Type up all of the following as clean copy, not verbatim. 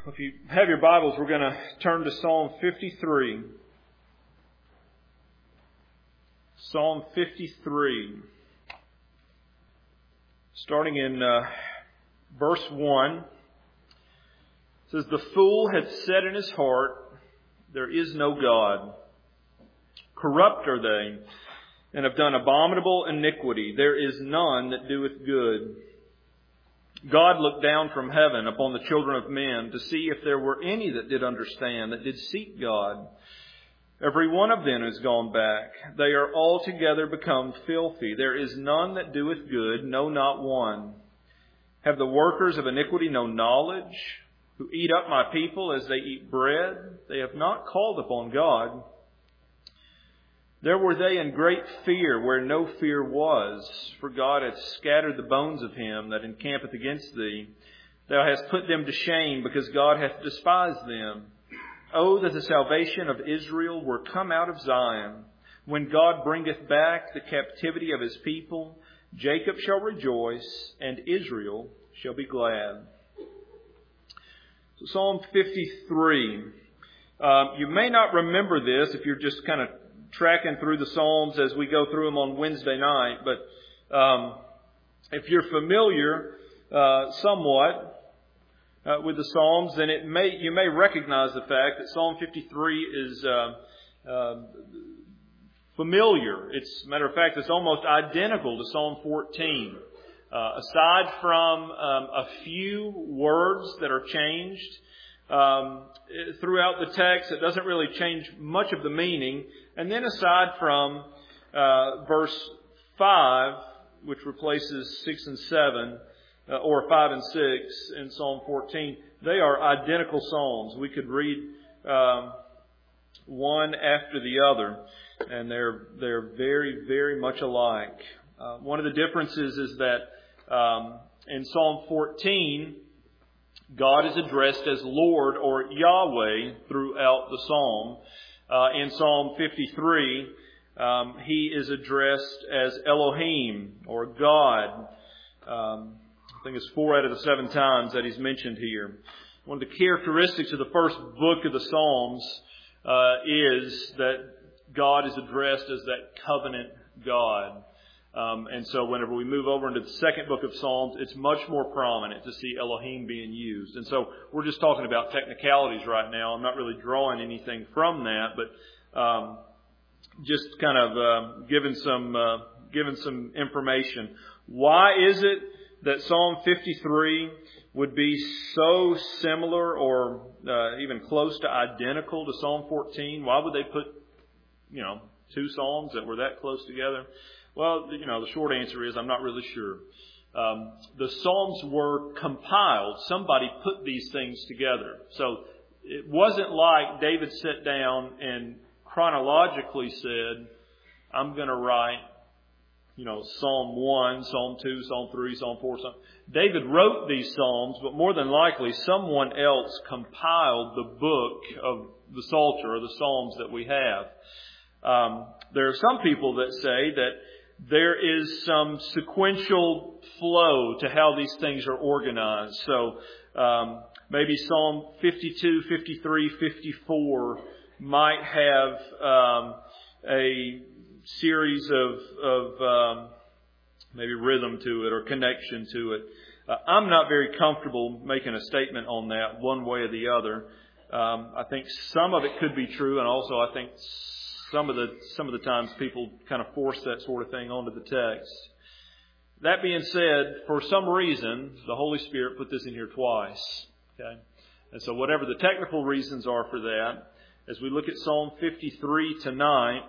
If you have your Bibles, we're going to turn to Psalm 53. Psalm 53. Starting in verse 1. It says, "The fool hath said in his heart, there is no God. Corrupt are they, and have done abominable iniquity. There is none that doeth good. God looked down from heaven upon the children of men to see if there were any that did understand, that did seek God. Every one of them is gone back. They are altogether become filthy. There is none that doeth good, no, not one. Have the workers of iniquity no knowledge, who eat up my people as they eat bread? They have not called upon God. There were they in great fear where no fear was, for God hath scattered the bones of him that encampeth against thee. Thou hast put them to shame, because God hath despised them. Oh, that the salvation of Israel were come out of Zion. When God bringeth back the captivity of his people, Jacob shall rejoice, and Israel shall be glad." So Psalm 53. You may not remember this if you're just kind of tracking through the Psalms as we go through them on Wednesday night. But if you're familiar somewhat with the Psalms, then you may recognize the fact that Psalm 53 is familiar. As a matter of fact, it's almost identical to Psalm 14. Aside from a few words that are changed throughout the text, it doesn't really change much of the meaning. And then aside from verse 5, which replaces 6 and 7, or 5 and 6 in Psalm 14, they are identical psalms. We could read one after the other, and they're very, very much alike. One of the differences is that in Psalm 14, God is addressed as Lord or Yahweh throughout the psalm. In Psalm 53, He is addressed as Elohim or God. I think it's 4 out of the 7 times that He's mentioned here. One of the characteristics of the first book of the Psalms is that God is addressed as that covenant God. And so whenever we move over into the second book of Psalms, it's much more prominent to see Elohim being used. And so we're just talking about technicalities right now. I'm not really drawing anything from that, but just kind of giving some information. Why is it that Psalm 53 would be so similar or even close to identical to Psalm 14? Why would they put, 2 Psalms that were that close together? Well, the short answer is I'm not really sure. The Psalms were compiled. Somebody put these things together. So it wasn't like David sat down and chronologically said, I'm going to write, Psalm 1, Psalm 2, Psalm 3, Psalm 4. David wrote these Psalms, but more than likely someone else compiled the book of the Psalter or the Psalms that we have. There are some people that say that there is some sequential flow to how these things are organized. So maybe Psalm 52, 53, 54 might have a series of maybe rhythm to it or connection to it. I'm not very comfortable making a statement on that one way or the other. I think some of it could be true, and also I think some of the times people kind of force that sort of thing onto the text. That being said, for some reason, the Holy Spirit put this in here twice. Okay? And so whatever the technical reasons are for that, as we look at Psalm 53 tonight,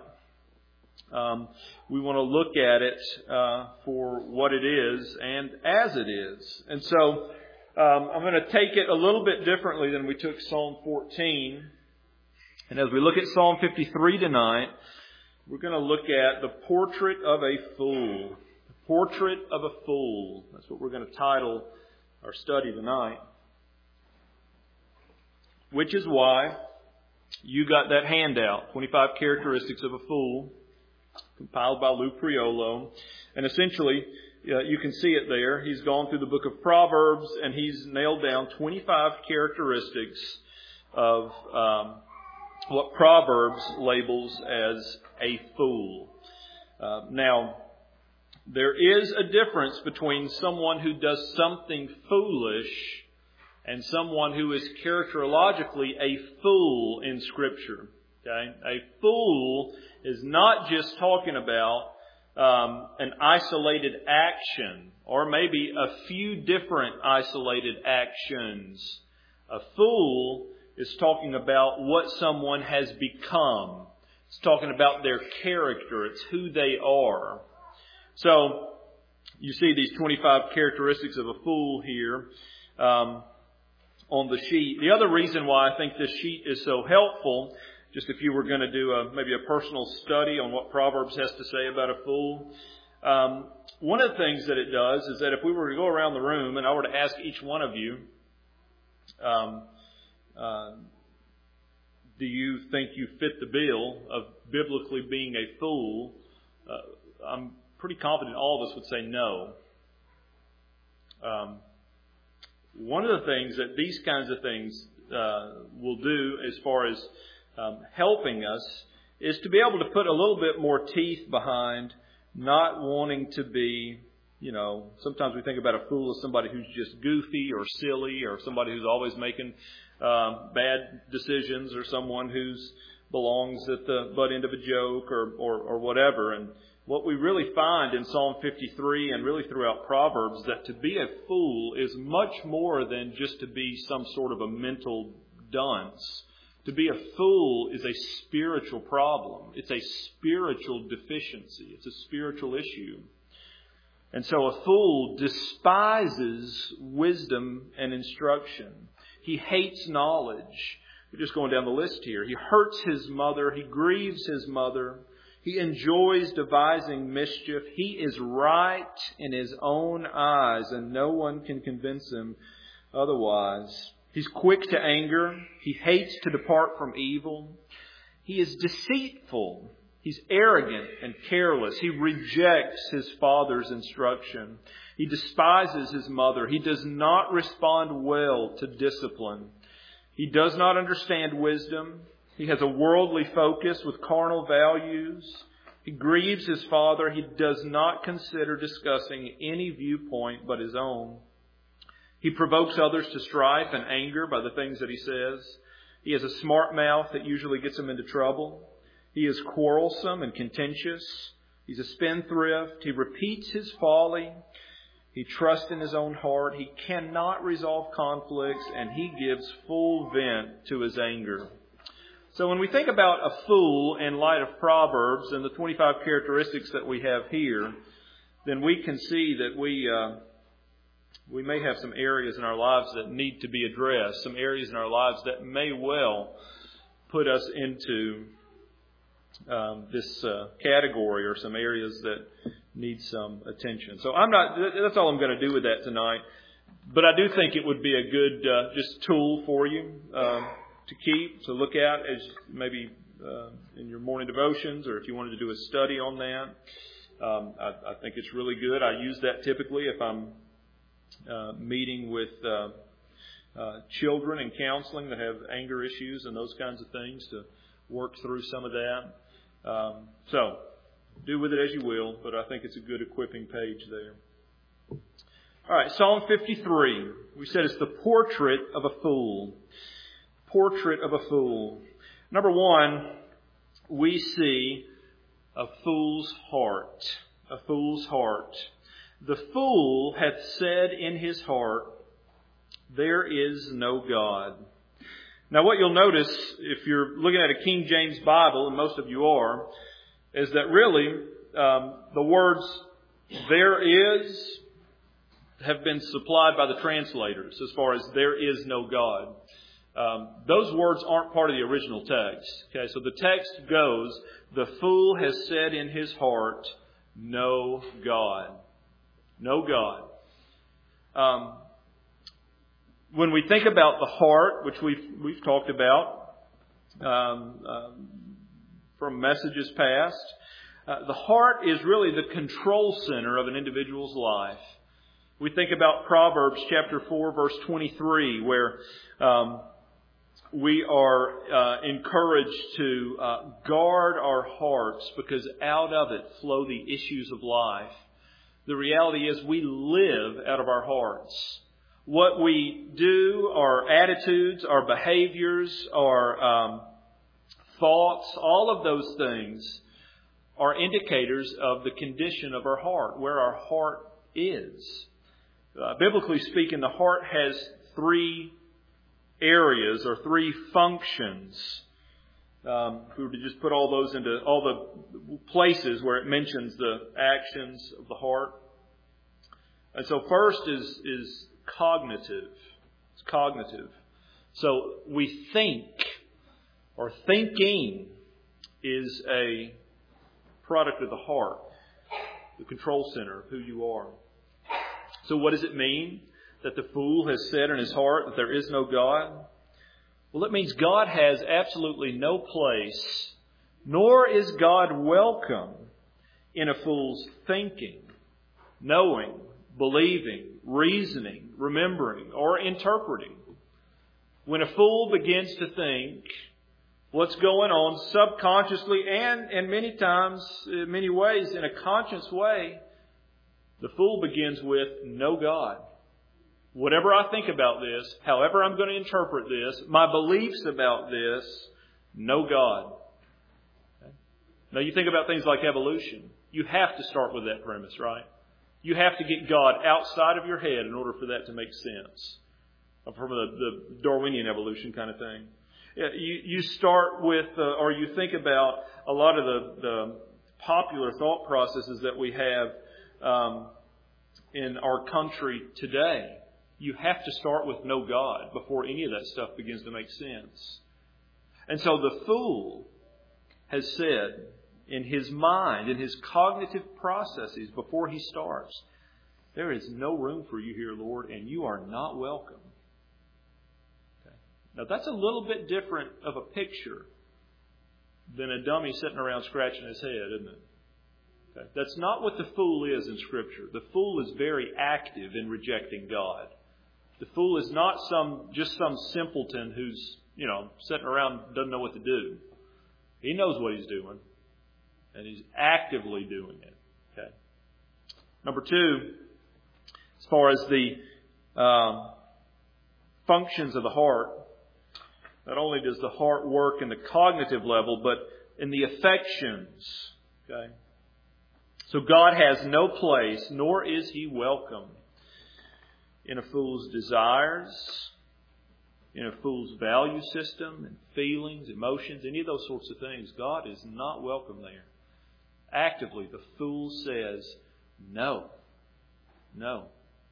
we want to look at it for what it is and as it is. And so I'm going to take it a little bit differently than we took Psalm 14. And as we look at Psalm 53 tonight, we're going to look at the portrait of a fool. The portrait of a fool. That's what we're going to title our study tonight. Which is why you got that handout, 25 Characteristics of a Fool, compiled by Lou Priolo. And essentially, you can see it there. He's gone through the book of Proverbs, and he's nailed down 25 characteristics of what Proverbs labels as a fool. Now, there is a difference between someone who does something foolish and someone who is characterologically a fool in Scripture. Okay? A fool is not just talking about an isolated action, or maybe a few different isolated actions. A fool is talking about what someone has become. It's talking about their character. It's who they are. So, you see these 25 characteristics of a fool here on the sheet. The other reason why I think this sheet is so helpful, just if you were going to do maybe a personal study on what Proverbs has to say about a fool, one of the things that it does is that if we were to go around the room and I were to ask each one of you, do you think you fit the bill of biblically being a fool? I'm pretty confident all of us would say no. One of the things that these kinds of things will do as far as helping us is to be able to put a little bit more teeth behind not wanting to be, sometimes we think about a fool as somebody who's just goofy or silly, or somebody who's always making bad decisions, or someone who's belongs at the butt end of a joke or whatever. And what we really find in Psalm 53 and really throughout Proverbs, that to be a fool is much more than just to be some sort of a mental dunce. To be a fool is a spiritual problem. It's a spiritual deficiency. It's a spiritual issue. And so a fool despises wisdom and instruction. He hates knowledge. We're just going down the list here. He hurts his mother. He grieves his mother. He enjoys devising mischief. He is right in his own eyes, and no one can convince him otherwise. He's quick to anger. He hates to depart from evil. He is deceitful. He's arrogant and careless. He rejects his father's instruction. He despises his mother. He does not respond well to discipline. He does not understand wisdom. He has a worldly focus with carnal values. He grieves his father. He does not consider discussing any viewpoint but his own. He provokes others to strife and anger by the things that he says. He has a smart mouth that usually gets him into trouble. He is quarrelsome and contentious. He's a spendthrift. He repeats his folly. He trusts in his own heart. He cannot resolve conflicts, and he gives full vent to his anger. So when we think about a fool in light of Proverbs and the 25 characteristics that we have here, then we can see that we may have some areas in our lives that need to be addressed, some areas in our lives that may well put us into this category, or some areas that need some attention. So that's all I'm going to do with that tonight. But I do think it would be a good just tool for you to keep, to look at as maybe in your morning devotions, or if you wanted to do a study on that. I think it's really good. I use that typically if I'm meeting with children and counseling that have anger issues and those kinds of things, to work through some of that. So, do with it as you will, but I think it's a good equipping page there. All right, Psalm 53. We said it's the portrait of a fool. Portrait of a fool. Number one, we see a fool's heart. A fool's heart. The fool hath said in his heart, there is no God. Now what you'll notice, if you're looking at a King James Bible, and most of you are, is that really the words there is have been supplied by the translators as far as there is no God. Those words aren't part of the original text. Okay, so the text goes, the fool has said in his heart, no God. No God. When we think about the heart, which we've talked about from messages past, The heart is really the control center of an individual's life. We think about Proverbs chapter 4, verse 23, where we are encouraged to guard our hearts because out of it flow the issues of life. The reality is we live out of our hearts. What we do, our attitudes, our behaviors, our thoughts, all of those things are indicators of the condition of our heart, where our heart is. Biblically speaking, the heart has three areas or three functions. If we were to just put all those into all the places where it mentions the actions of the heart. And so first is cognitive. It's cognitive. So we think, or thinking is a product of the heart, the control center of who you are. So what does it mean that the fool has said in his heart that there is no God? Well, it means God has absolutely no place, nor is God welcome in a fool's thinking, knowing, believing, reasoning, remembering, or interpreting. When a fool begins to think what's going on subconsciously and many times, in many ways, in a conscious way, the fool begins with no God. Whatever I think about this, however I'm going to interpret this, my beliefs about this, no God. Okay? Now you think about things like evolution. You have to start with that premise, right? You have to get God outside of your head in order for that to make sense. From the Darwinian evolution kind of thing. You start with, or you think about a lot of the popular thought processes that we have in our country today. You have to start with no God before any of that stuff begins to make sense. And so the fool has said in his mind, in his cognitive processes before he starts, there is no room for you here, Lord, and you are not welcome. Okay. Now that's a little bit different of a picture than a dummy sitting around scratching his head, isn't it? Okay. That's not what the fool is in Scripture. The fool is very active in rejecting God. The fool is not just some simpleton who's, sitting around and doesn't know what to do. He knows what he's doing. And he's actively doing it. Okay. Number two, as far as the functions of the heart, not only does the heart work in the cognitive level, but in the affections. Okay. So God has no place, nor is He welcome in a fool's desires, in a fool's value system, and feelings, emotions, any of those sorts of things. God is not welcome there. Actively, the fool says, no, no.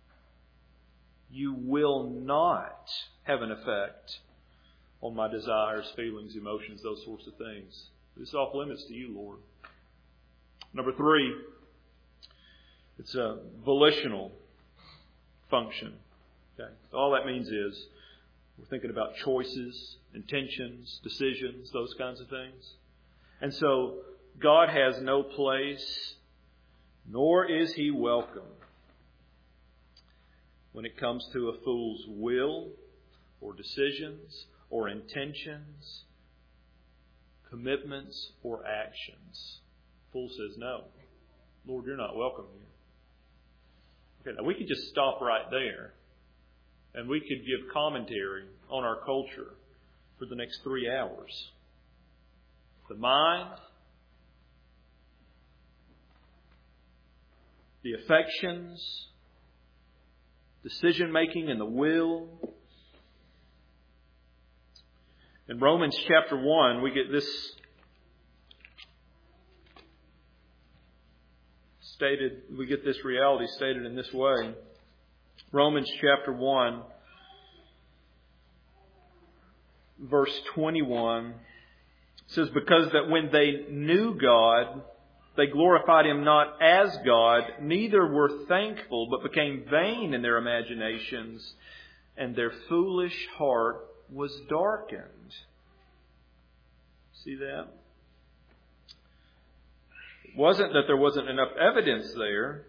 You will not have an effect on my desires, feelings, emotions, those sorts of things. It's off limits to you, Lord. Number three, it's a volitional function. Okay. All that means is we're thinking about choices, intentions, decisions, those kinds of things. And so God has no place, nor is He welcome when it comes to a fool's will or decisions or intentions, commitments or actions. The fool says, no, Lord, you're not welcome here. Okay, now we could just stop right there and we could give commentary on our culture for the next 3 hours. The mind, the affections, decision-making and the will. In Romans chapter 1, we get this reality stated in this way. Romans chapter 1, verse 21 says, because that when they knew God, they glorified Him not as God, neither were thankful, but became vain in their imaginations, and their foolish heart was darkened. See that? It wasn't that there wasn't enough evidence there.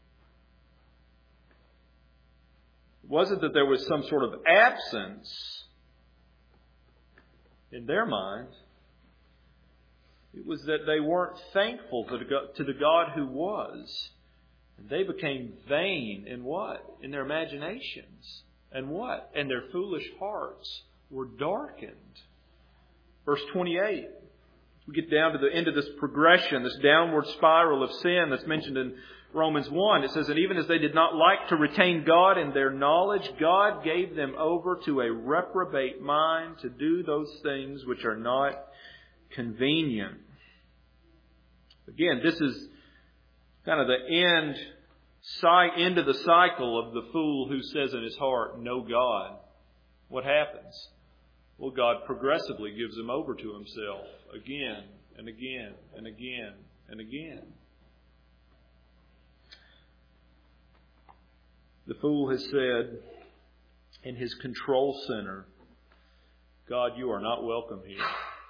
It wasn't that there was some sort of absence in their minds. It was that they weren't thankful to the God who was. And they became vain in what? In their imaginations. And what? And their foolish hearts were darkened. Verse 28. We get down to the end of this progression, this downward spiral of sin that's mentioned in Romans 1. It says, and even as they did not like to retain God in their knowledge, God gave them over to a reprobate mind to do those things which are not convenient. Again, this is kind of the end of the cycle of the fool who says in his heart, no God. What happens? Well, God progressively gives him over to himself again and again and again and again. The fool has said in his control center, God, you are not welcome here.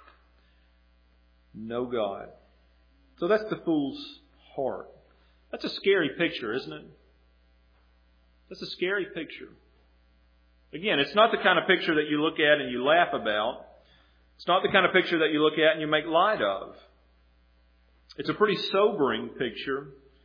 No God. So that's the fool's heart. That's a scary picture, isn't it? That's a scary picture. Again, it's not the kind of picture that you look at and you laugh about. It's not the kind of picture that you look at and you make light of. It's a pretty sobering picture.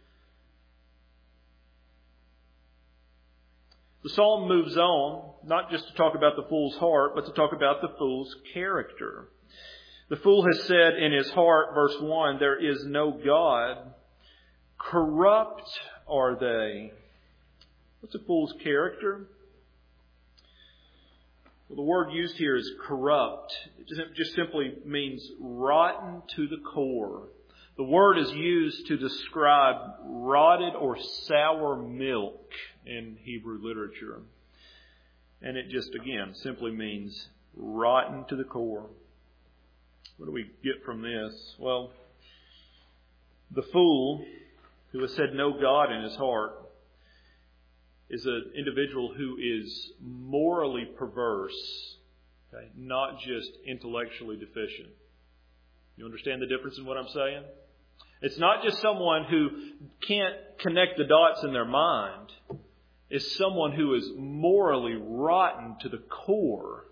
The psalm moves on, not just to talk about the fool's heart, but to talk about the fool's character. The fool has said in his heart, verse 1, there is no God. Corrupt are they. What's a fool's character? Well, the word used here is corrupt. It just simply means rotten to the core. The word is used to describe rotted or sour milk in Hebrew literature. And it just, again, simply means rotten to the core. What do we get from this? Well, the fool who has said no God in his heart is an individual who is morally perverse, okay? Not just intellectually deficient. You understand the difference in what I'm saying? It's not just someone who can't connect the dots in their mind. It's someone who is morally rotten to the core.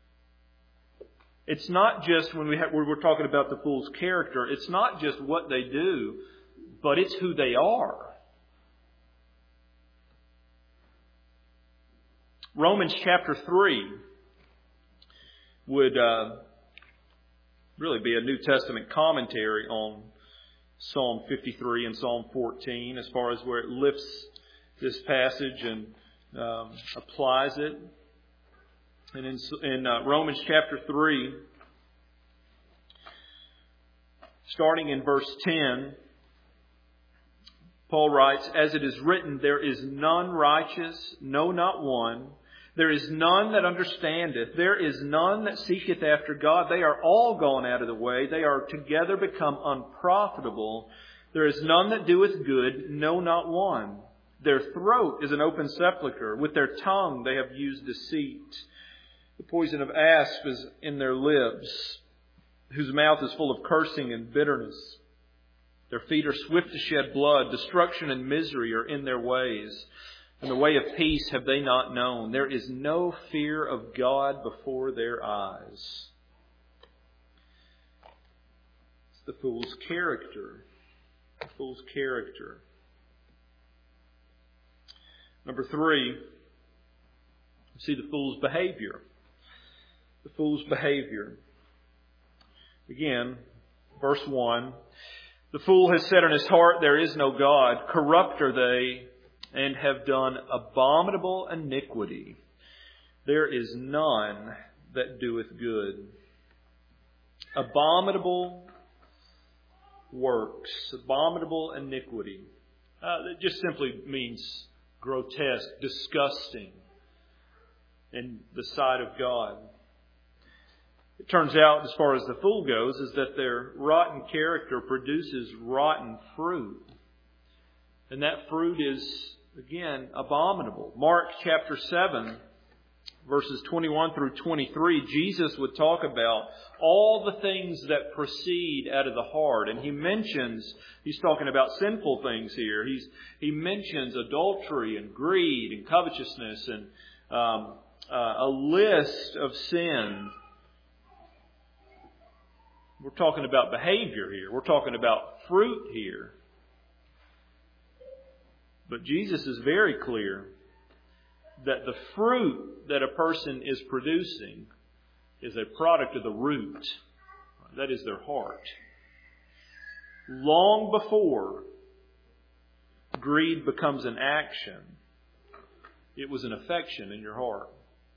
It's not just, when we're talking about the fool's character, it's not just what they do, but it's who they are. Romans chapter 3 would really be a New Testament commentary on Psalm 53 and Psalm 14 as far as where it lifts this passage and applies it. And in Romans chapter 3, starting in verse 10, Paul writes, as it is written, there is none righteous, no, not one. There is none that understandeth. There is none that seeketh after God. They are all gone out of the way. They are together become unprofitable. There is none that doeth good, no, not one. Their throat is an open sepulchre. With their tongue they have used deceit. The poison of asp is in their lips, whose mouth is full of cursing and bitterness. Their feet are swift to shed blood. Destruction and misery are in their ways. And the way of peace have they not known. There is no fear of God before their eyes. It's the fool's character. The fool's character. Number 3, you see the fool's behavior. The fool's behavior. Again, verse 1. The fool has said in his heart, there is no God. Corrupt are they, and have done abominable iniquity. There is none that doeth good. Abominable works. Abominable iniquity. It just simply means grotesque, disgusting in the sight of God. It turns out, as far as the fool goes, is that their rotten character produces rotten fruit. And that fruit is, again, abominable. Mark chapter 7, verses 21 through 23, Jesus would talk about all the things that proceed out of the heart. And he's talking about sinful things here. He mentions adultery and greed and covetousness and a list of sin. We're talking about behavior here. We're talking about fruit here. But Jesus is very clear that the fruit that a person is producing is a product of the root. That is their heart. Long before greed becomes an action, it was an affection in your heart.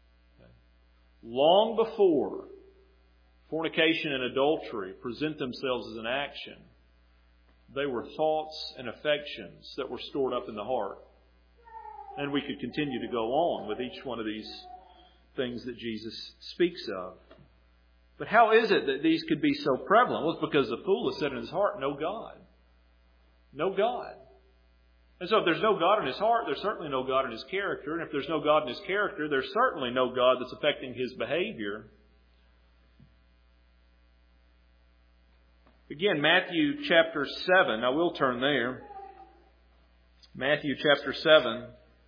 Long before fornication and adultery present themselves as an action, they were thoughts and affections that were stored up in the heart. And we could continue to go on with each one of these things that Jesus speaks of. But how is it that these could be so prevalent? Well, it's because the fool has said in his heart, no God. No God. And so if there's no God in his heart, there's certainly no God in his character. And if there's no God in his character, there's certainly no God that's affecting his behavior. Again, Matthew chapter 7. I will turn there. Matthew chapter 7.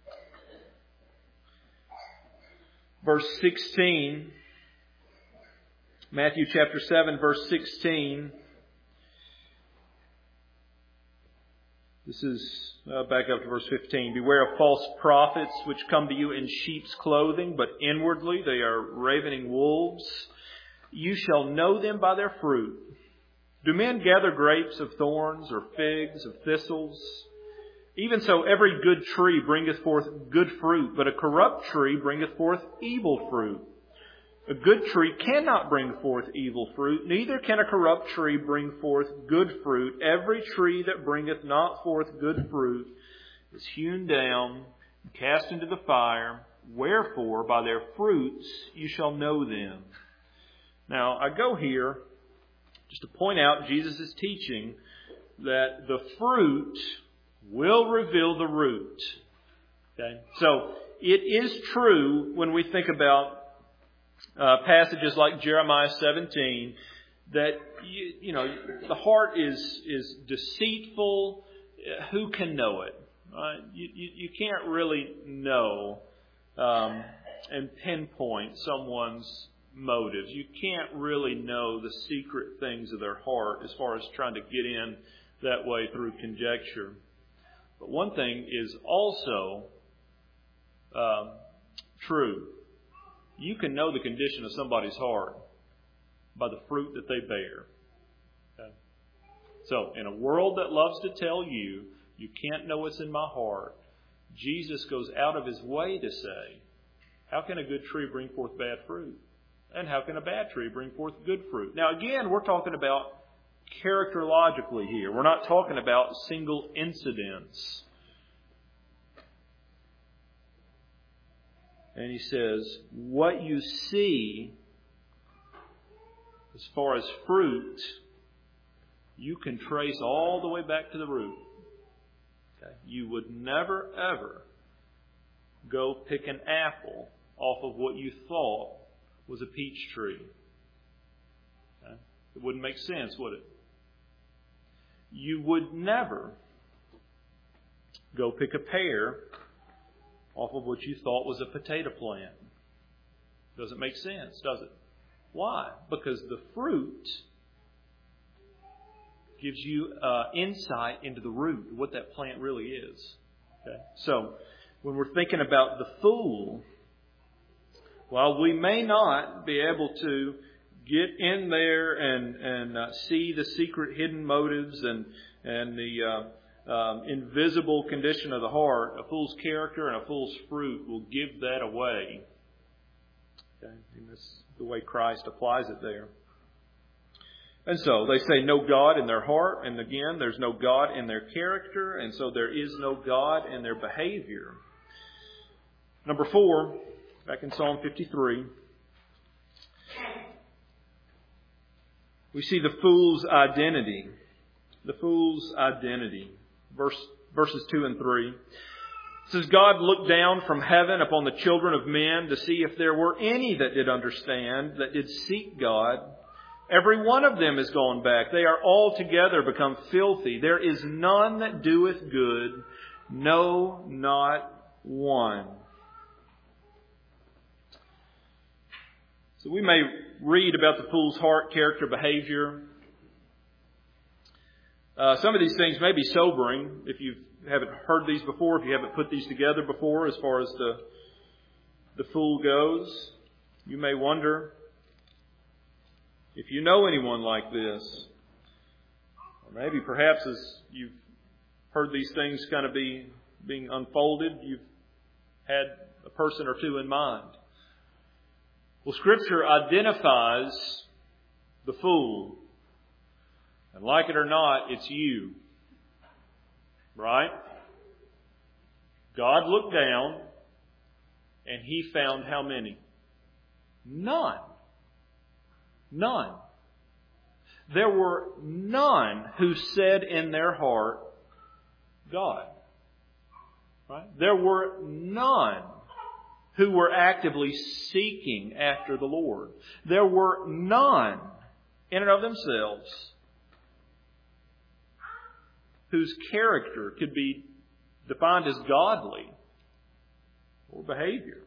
Verse 16. Matthew chapter 7, verse 16. This is back up to verse 15. Beware of false prophets which come to you in sheep's clothing, but inwardly they are ravening wolves. You shall know them by their fruit. Do men gather grapes of thorns or figs of thistles? Even so, every good tree bringeth forth good fruit, but a corrupt tree bringeth forth evil fruit. A good tree cannot bring forth evil fruit, neither can a corrupt tree bring forth good fruit. Every tree that bringeth not forth good fruit is hewn down and cast into the fire. Wherefore, by their fruits you shall know them. Now, I go here just to point out Jesus' teaching that the fruit will reveal the root. Okay? So, it is true when we think about passages like Jeremiah 17 that, the heart is deceitful. Who can know it? You can't really know and pinpoint someone's motives. You can't really know the secret things of their heart as far as trying to get in that way through conjecture. But one thing is also true. You can know the condition of somebody's heart by the fruit that they bear. Okay? So, in a world that loves to tell you, you can't know what's in my heart, Jesus goes out of his way to say, how can a good tree bring forth bad fruit? And how can a bad tree bring forth good fruit? Now, again, we're talking about characterologically here. We're not talking about single incidents. And he says, what you see as far as fruit, you can trace all the way back to the root. Okay? You would never, ever go pick an apple off of what you thought was a peach tree. Okay? It wouldn't make sense, would it? You would never go pick a pear off of what you thought was a potato plant. Doesn't make sense, does it? Why? Because the fruit gives you insight into the root, what that plant really is. Okay? So, when we're thinking about the fool, while we may not be able to get in there and see the secret hidden motives and the invisible condition of the heart, a fool's character and a fool's fruit will give that away. Okay? And that's the way Christ applies it there. And so they say no God in their heart, and again, there's no God in their character, and so there is no God in their behavior. Number 4, back in Psalm 53, we see the fool's identity. The fool's identity. Verses 2 and 3. It says, God looked down from heaven upon the children of men to see if there were any that did understand, that did seek God. Every one of them is gone back. They are altogether become filthy. There is none that doeth good, no, not one. So we may read about the fool's heart, character, behavior. Some of these things may be sobering if you haven't heard these before, if you haven't put these together before as far as the fool goes. You may wonder if you know anyone like this. Or maybe perhaps as you've heard these things kind of being unfolded, you've had a person or two in mind. Well, Scripture identifies the fool. And like it or not, it's you. Right? God looked down and He found how many? None. None. There were none who said in their heart, God. Right? There were none who were actively seeking after the Lord. There were none in and of themselves whose character could be defined as godly or behavior.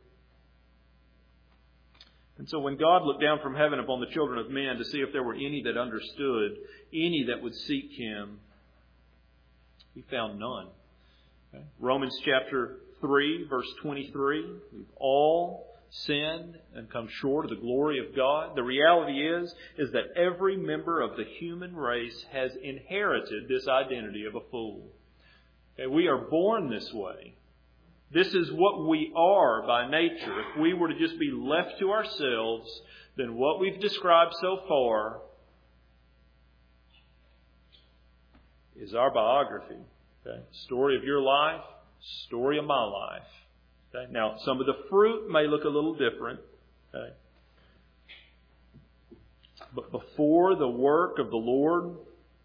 And so when God looked down from heaven upon the children of men to see if there were any that understood, any that would seek Him, He found none. Okay? Romans chapter 3, verse 23, we've all sinned and come short of the glory of God. The reality is that every member of the human race has inherited this identity of a fool. Okay, we are born this way. This is what we are by nature. If we were to just be left to ourselves, then what we've described so far is our biography. Okay? Story of your life, story of my life. Okay? Now, some of the fruit may look a little different. Okay? But before the work of the Lord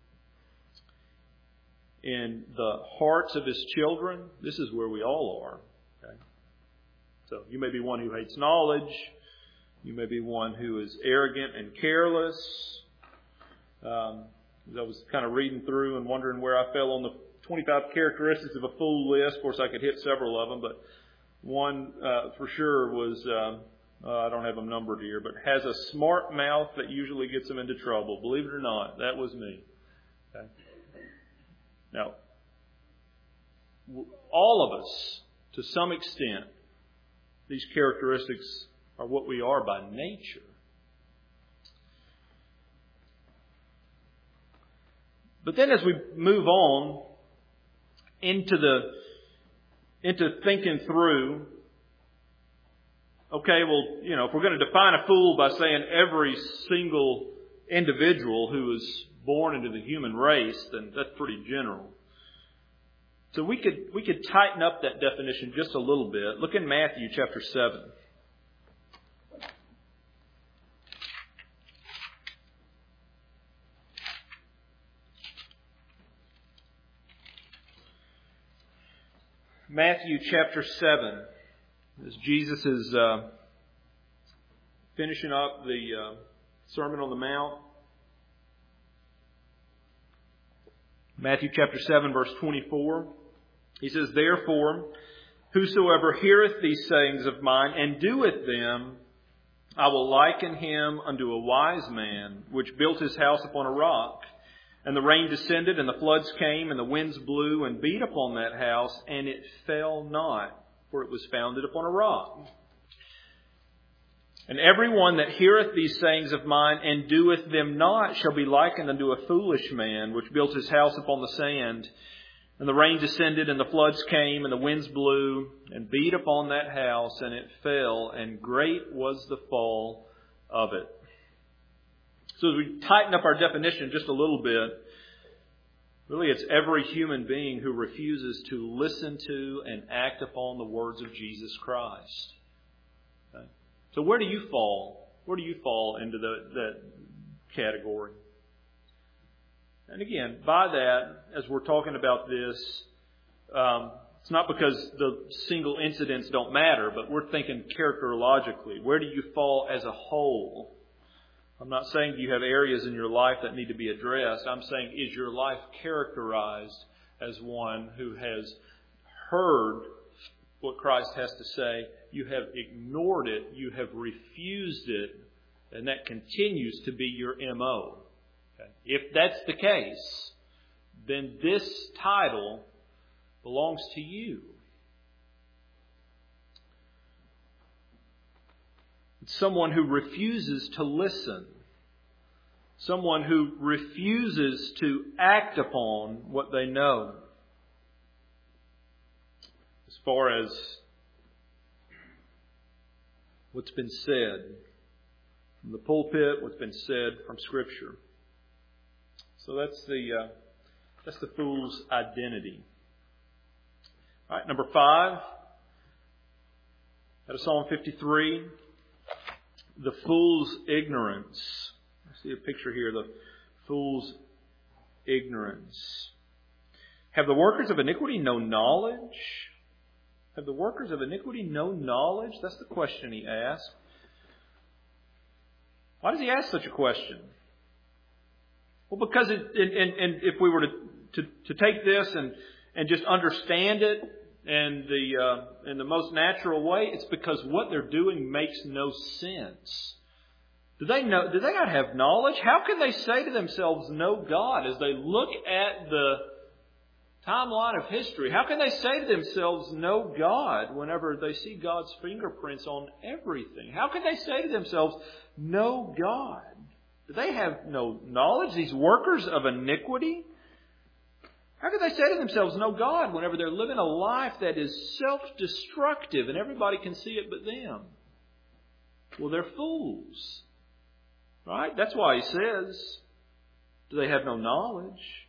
in the hearts of His children, this is where we all are. Okay? So you may be one who hates knowledge. You may be one who is arrogant and careless. As I was kind of reading through and wondering where I fell on the 25 characteristics of a fool list. Of course, I could hit several of them, but one for sure was, I don't have them numbered here, but has a smart mouth that usually gets them into trouble. Believe it or not, that was me. Okay? Now, all of us, to some extent, these characteristics are what we are by nature. But then as we move on into thinking through, okay, well, if we're going to define a fool by saying every single individual who is born into the human race, then that's pretty general. So we could tighten up that definition just a little bit. Look in Matthew chapter 7. Matthew chapter 7, as Jesus is finishing up the Sermon on the Mount. Matthew chapter 7, verse 24. He says, "Therefore, whosoever heareth these sayings of mine and doeth them, I will liken him unto a wise man, which built his house upon a rock. And the rain descended, and the floods came, and the winds blew and beat upon that house, and it fell not, for it was founded upon a rock. And every one that heareth these sayings of mine and doeth them not shall be likened unto a foolish man, which built his house upon the sand. And the rain descended, and the floods came, and the winds blew and beat upon that house, and it fell, and great was the fall of it." So as we tighten up our definition just a little bit, really it's every human being who refuses to listen to and act upon the words of Jesus Christ. Okay? So where do you fall? Where do you fall into that category? And again, by that, as we're talking about this, It's not because the single incidents don't matter, but we're thinking characterologically. Where do you fall as a whole? I'm not saying you have areas in your life that need to be addressed. I'm saying, is your life characterized as one who has heard what Christ has to say? You have ignored it. You have refused it. And that continues to be your MO. Okay? If that's the case, then this title belongs to you. It's someone who refuses to listen. Someone who refuses to act upon what they know. As far as what's been said from the pulpit, what's been said from Scripture. So that's the fool's identity. All right, number 5, out of Psalm 53, the fool's ignorance. I see a picture here, the fool's ignorance. Have the workers of iniquity no knowledge? Have the workers of iniquity no knowledge? That's the question he asked. Why does he ask such a question? Well, because if we were to take this and just understand it in the most natural way, it's because what they're doing makes no sense. Do they not have knowledge? How can they say to themselves, "No God," as they look at the timeline of history? How can they say to themselves, "No God," whenever they see God's fingerprints on everything? How can they say to themselves, "No God"? Do they have no knowledge, these workers of iniquity? How can they say to themselves, "No God," whenever they're living a life that is self-destructive and everybody can see it but them? Well, they're fools. Right? That's why he says, do they have no knowledge?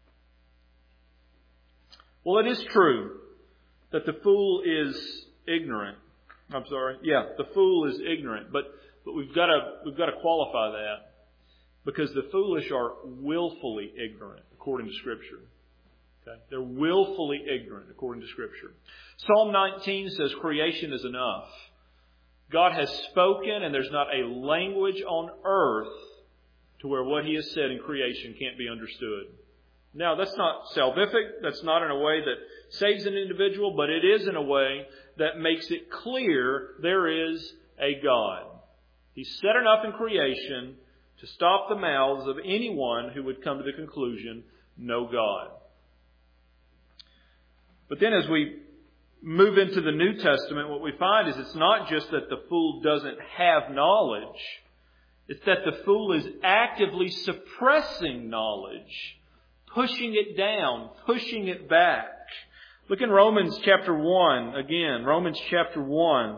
Well, it is true that the fool is ignorant. The fool is ignorant, but we've got to qualify that, because the foolish are willfully ignorant according to Scripture. Okay? They're willfully ignorant according to Scripture. Psalm 19 says creation is enough. God has spoken, and there's not a language on earth to where what He has said in creation can't be understood. Now, that's not salvific. That's not in a way that saves an individual, but it is in a way that makes it clear there is a God. He's said enough in creation to stop the mouths of anyone who would come to the conclusion, no God. But then as we move into the New Testament, what we find is it's not just that the fool doesn't have knowledge. It's that the fool is actively suppressing knowledge, pushing it down, pushing it back. Look in Romans chapter 1 again. Romans chapter 1.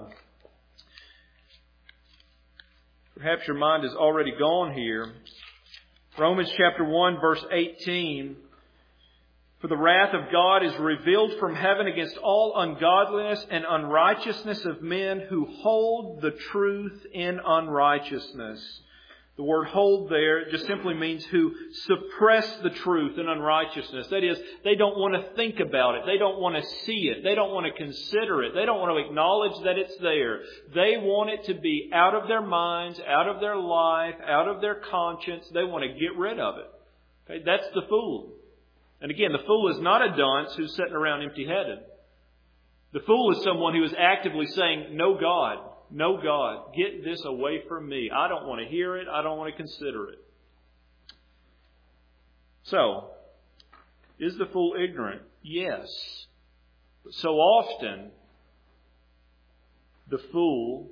Perhaps your mind is already gone here. Romans chapter 1 verse 18. For the wrath of God is revealed from heaven against all ungodliness and unrighteousness of men who hold the truth in unrighteousness. The word hold there just simply means who suppress the truth in unrighteousness. That is, they don't want to think about it. They don't want to see it. They don't want to consider it. They don't want to acknowledge that it's there. They want it to be out of their minds, out of their life, out of their conscience. They want to get rid of it. Okay? That's the fool. And again, the fool is not a dunce who's sitting around empty-headed. The fool is someone who is actively saying, no God, no God, get this away from me. I don't want to hear it. I don't want to consider it. So, is the fool ignorant? Yes. But so often, the fool,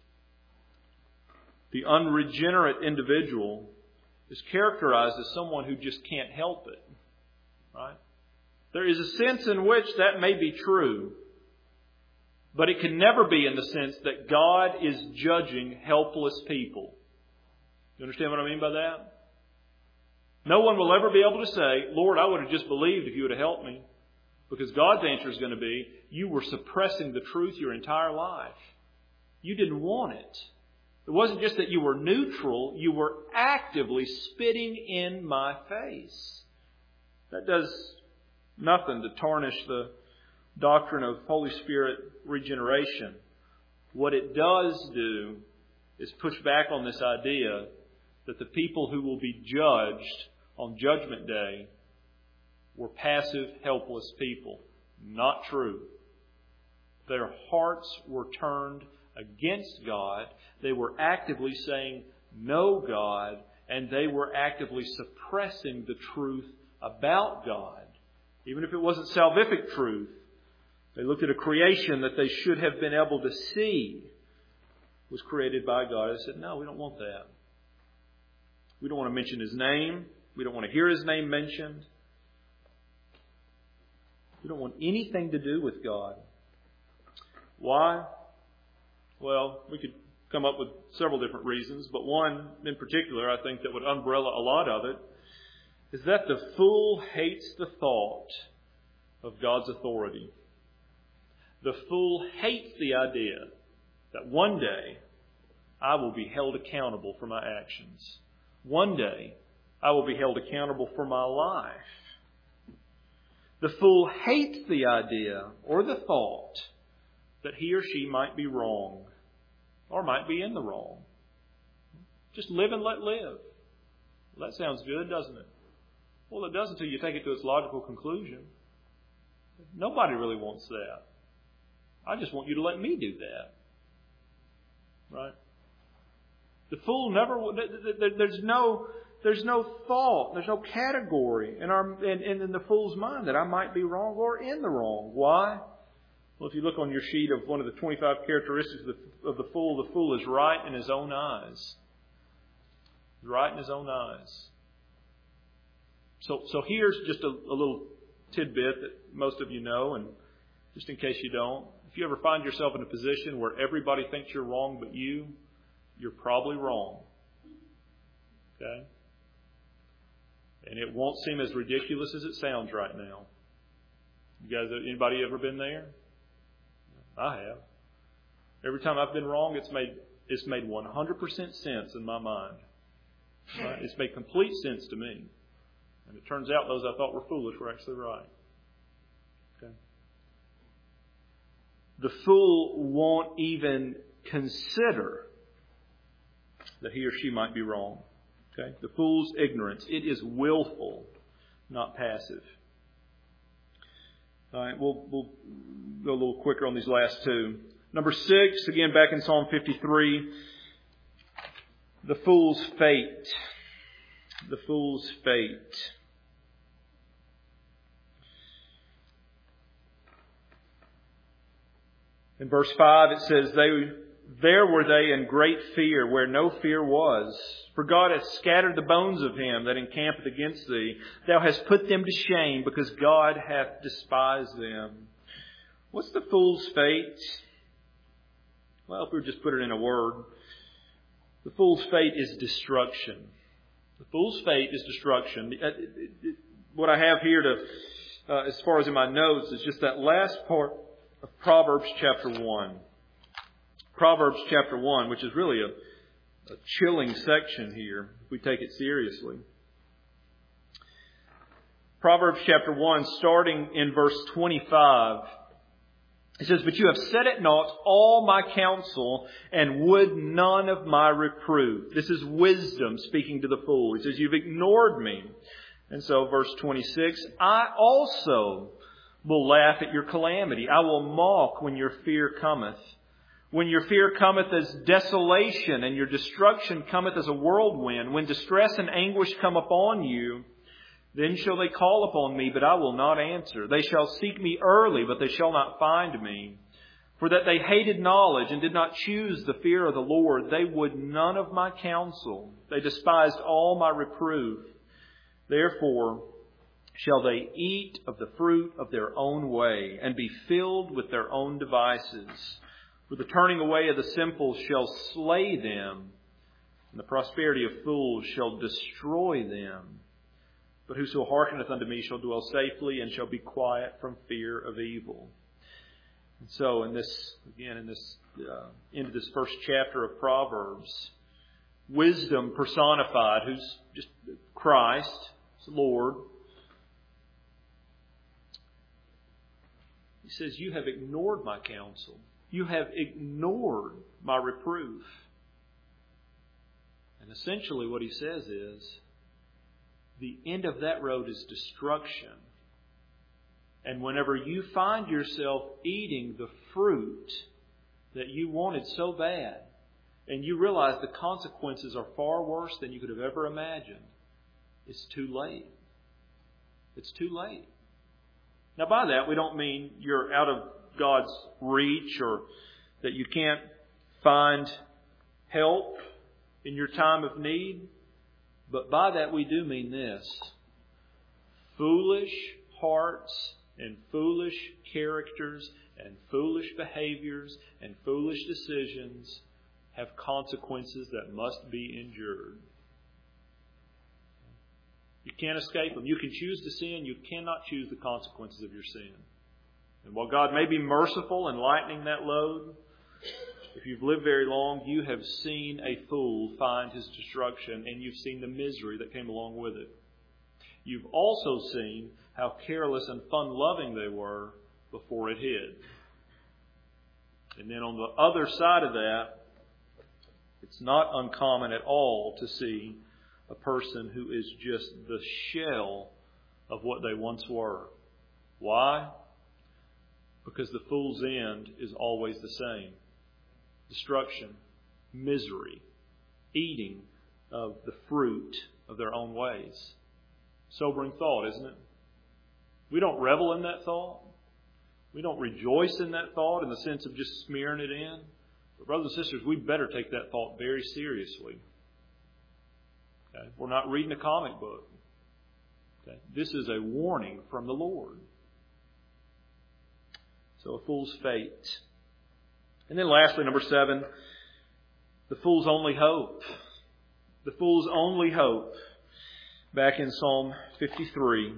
the unregenerate individual, is characterized as someone who just can't help it. Right? There is a sense in which that may be true, but it can never be in the sense that God is judging helpless people. You understand what I mean by that? No one will ever be able to say, Lord, I would have just believed if you would have helped me. Because God's answer is going to be, you were suppressing the truth your entire life. You didn't want it. It wasn't just that you were neutral, you were actively spitting in my face. That does nothing to tarnish the doctrine of Holy Spirit regeneration, what it does do is push back on this idea that the people who will be judged on Judgment Day were passive, helpless people. Not true. Their hearts were turned against God. They were actively saying, "No, God," and they were actively suppressing the truth about God. Even if it wasn't salvific truth, they looked at a creation that they should have been able to see was created by God. They said, "No, we don't want that. We don't want to mention His name. We don't want to hear His name mentioned. We don't want anything to do with God." Why? Well, we could come up with several different reasons, but one in particular, I think, that would umbrella a lot of it, is that the fool hates the thought of God's authority. The fool hates the idea that one day I will be held accountable for my actions. One day I will be held accountable for my life. The fool hates the idea or the thought that he or she might be wrong or might be in the wrong. Just live and let live. Well, that sounds good, doesn't it? Well, it does until you take it to its logical conclusion. Nobody really wants that. I just want you to let me do that. Right? The fool never... There's no thought, there's no category in the fool's mind that I might be wrong or in the wrong. Why? Well, if you look on your sheet of one of the 25 characteristics of the fool is right in his own eyes. Right in his own eyes. So here's just a little tidbit that most of you know, and just in case you don't. If you ever find yourself in a position where everybody thinks you're wrong but you're probably wrong. Okay? And it won't seem as ridiculous as it sounds right now. You guys, anybody ever been there? I have. Every time I've been wrong, it's made 100% sense in my mind. Right? It's made complete sense to me. And it turns out those I thought were foolish were actually right. Okay. The fool won't even consider that he or she might be wrong. Okay? The fool's ignorance. It is willful, not passive. All right, we'll go a little quicker on these last two. Number 6, again back in Psalm 53, the fool's fate. The fool's fate. In verse 5 it says, There were they in great fear, where no fear was. For God hath scattered the bones of him that encampeth against thee. Thou hast put them to shame, because God hath despised them. What's the fool's fate? Well, if we just put it in a word, the fool's fate is destruction. The fool's fate is destruction. What I have here as far as in my notes, is just that last part of Proverbs chapter 1. Proverbs chapter 1, which is really a chilling section here, if we take it seriously. Proverbs chapter 1, starting in verse 25, it says, But you have set at naught all my counsel, and would none of my reproof. This is wisdom speaking to the fool. He says, You've ignored me. And so verse 26, I also will laugh at your calamity. I will mock when your fear cometh. When your fear cometh as desolation, and your destruction cometh as a whirlwind, when distress and anguish come upon you, then shall they call upon me, but I will not answer. They shall seek me early, but they shall not find me. For that they hated knowledge and did not choose the fear of the Lord, they would none of my counsel. They despised all my reproof. Therefore shall they eat of the fruit of their own way, and be filled with their own devices. For the turning away of the simple shall slay them, and the prosperity of fools shall destroy them. But whoso hearkeneth unto me shall dwell safely, and shall be quiet from fear of evil. And so, into this first chapter of Proverbs, wisdom personified, who's just Christ, Lord, He says, you have ignored my counsel. You have ignored my reproof. And essentially what he says is, the end of that road is destruction. And whenever you find yourself eating the fruit that you wanted so bad, and you realize the consequences are far worse than you could have ever imagined, it's too late. It's too late. Now by that, we don't mean you're out of God's reach or that you can't find help in your time of need. But by that we do mean this. Foolish hearts and foolish characters and foolish behaviors and foolish decisions have consequences that must be endured. You can't escape them. You can choose to sin. You cannot choose the consequences of your sin. And while God may be merciful in lightening that load, if you've lived very long, you have seen a fool find his destruction, and you've seen the misery that came along with it. You've also seen how careless and fun-loving they were before it hit. And then on the other side of that, it's not uncommon at all to see a person who is just the shell of what they once were. Why? Because the fool's end is always the same. Destruction, misery, eating of the fruit of their own ways. Sobering thought, isn't it? We don't revel in that thought. We don't rejoice in that thought in the sense of just smearing it in. But brothers and sisters, we better take that thought very seriously. Okay? We're not reading a comic book. Okay? This is a warning from the Lord. So a fool's fate. And then lastly, number 7, the fool's only hope. The fool's only hope. Back in Psalm 53.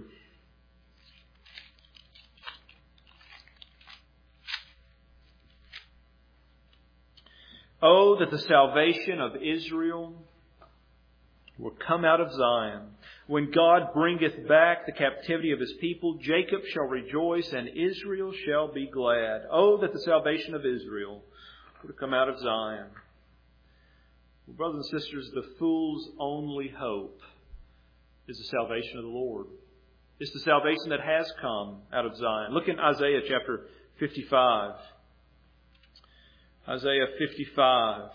Oh, that the salvation of Israel will come out of Zion. When God bringeth back the captivity of His people, Jacob shall rejoice and Israel shall be glad. Oh, that the salvation of Israel would come out of Zion. Well, brothers and sisters, the fool's only hope is the salvation of the Lord. It's the salvation that has come out of Zion. Look in Isaiah chapter 55. Isaiah 55.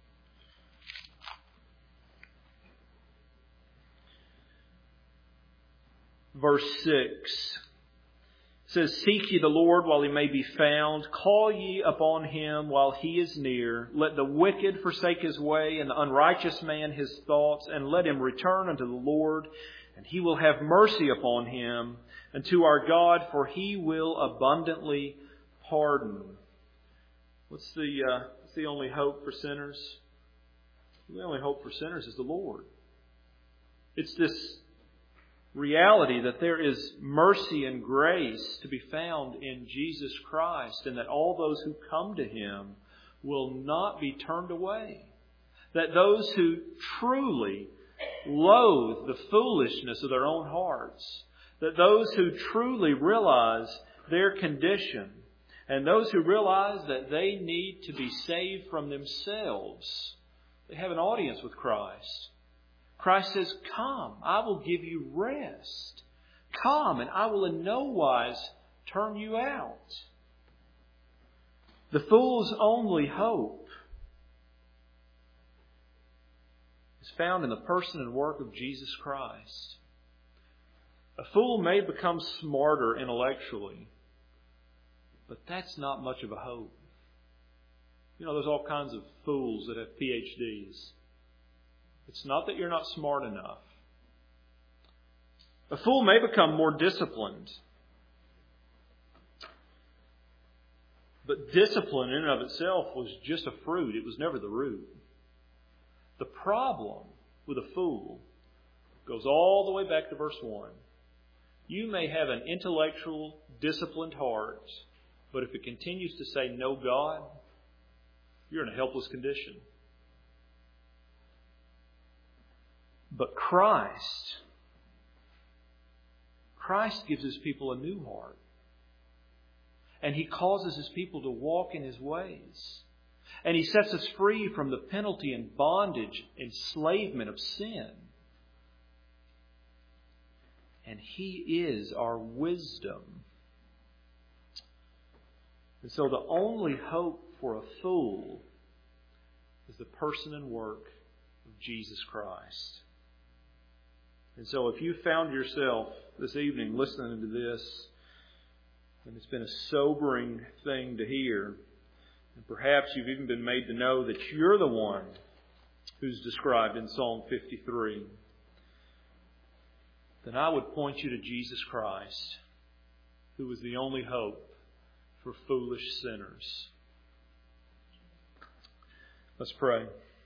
Verse 6 says, Seek ye the Lord while He may be found. Call ye upon Him while He is near. Let the wicked forsake his way, and the unrighteous man his thoughts, and let him return unto the Lord, and He will have mercy upon him, and to our God, for He will abundantly pardon. What's the only hope for sinners? The only hope for sinners is the Lord. It's this reality that there is mercy and grace to be found in Jesus Christ, and that all those who come to Him will not be turned away. That those who truly loathe the foolishness of their own hearts, that those who truly realize their condition, and those who realize that they need to be saved from themselves, they have an audience with Christ. Christ says, Come, I will give you rest. Come, and I will in no wise turn you out. The fool's only hope is found in the person and work of Jesus Christ. A fool may become smarter intellectually, but that's not much of a hope. You know, there's all kinds of fools that have PhDs. It's not that you're not smart enough. A fool may become more disciplined. But discipline in and of itself was just a fruit. It was never the root. The problem with a fool goes all the way back to verse 1. You may have an intellectual, disciplined heart, but if it continues to say no God, you're in a helpless condition. But Christ gives His people a new heart. And He causes His people to walk in His ways. And He sets us free from the penalty and bondage, enslavement of sin. And He is our wisdom. And so the only hope for a fool is the person and work of Jesus Christ. And so if you found yourself this evening listening to this, and it's been a sobering thing to hear, and perhaps you've even been made to know that you're the one who's described in Psalm 53, then I would point you to Jesus Christ, who is the only hope for foolish sinners. Let's pray.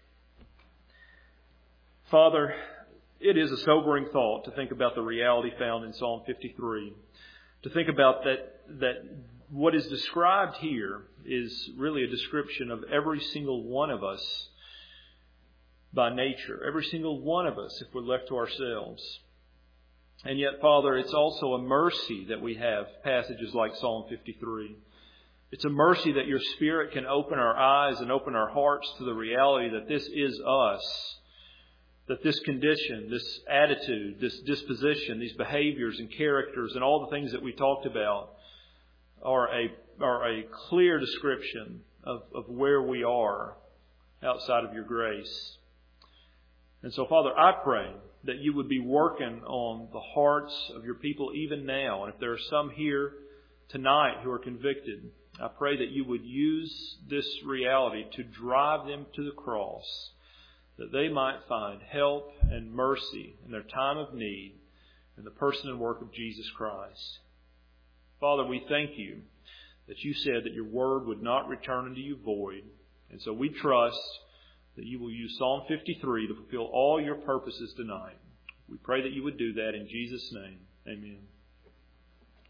Father, it is a sobering thought to think about the reality found in Psalm 53. To think about that what is described here is really a description of every single one of us by nature. Every single one of us, if we're left to ourselves. And yet, Father, it's also a mercy that we have passages like Psalm 53. It's a mercy that your Spirit can open our eyes and open our hearts to the reality that this is us. That this condition, this attitude, this disposition, these behaviors and characters and all the things that we talked about are a clear description of where we are outside of your grace. And so, Father, I pray that you would be working on the hearts of your people even now. And if there are some here tonight who are convicted, I pray that you would use this reality to drive them to the cross, that they might find help and mercy in their time of need in the person and work of Jesus Christ. Father, we thank you that you said that your word would not return unto you void. And so we trust that you will use Psalm 53 to fulfill all your purposes tonight. We pray that you would do that in Jesus' name. Amen.